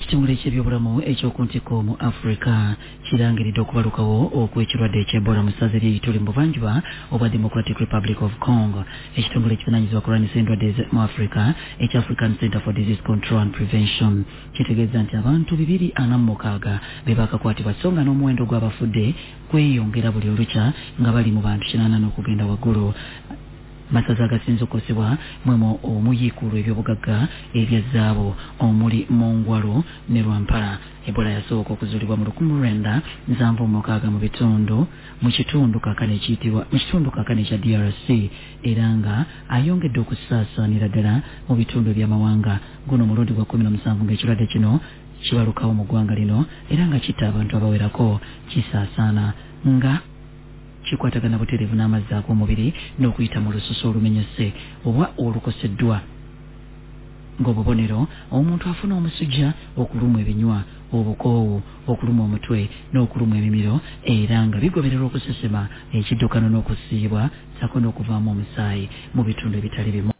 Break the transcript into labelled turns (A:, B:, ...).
A: Ekitongole ky'ebyobulamu ekyokuntiko mu Africa kirangiridde okubalukawo okw'ekirwadde eky'Ebola mu ssaza ery'Ituri mu buvanjuba obwa Democratic Republic of Congo. Ekitongole kivunaanyizibwa kulwanyisa endwadde mu Africa ekya African Center for Disease Control and Prevention kitegeeza nti abantu 246 be bakakwatibwa so nga n'omuwendo gw'abafudde kweyongera buli olukya nga bali mu bantu 80 n'okugenda waggulu. Masaza agasinze okukosebwa mwemo omuyiikulu ebyobugagga ebya zaabu omuli Mongwalu ne Rwampara. Ebola yasooka okuzuulibwa mu 1976 mu kitundu kaakane ekya DRC era nga ayongedde okusaasaanira ddala mu bitundu eby'amawanga. Guno omulundi gwa 17 ng'ekirwadde kino kibalukawo mu ggwanga lino era nga kitta abantu abawerako kisaasaana nga kikwatagana butereevu n'amazzi ag'omubiri n'okuyita mu lususu olumenyese oba olukoseddwa ng'obubonero omuntu afuna omusujja, okulumwa ebinywa, obukoowu, okulumwa omutwe n'okulumwa emimiro era nga bigobererwa okusesema, ekiddukano n'okusiibwa sako n'okuvaamu omusaayi mu bitundu ebitali bimu.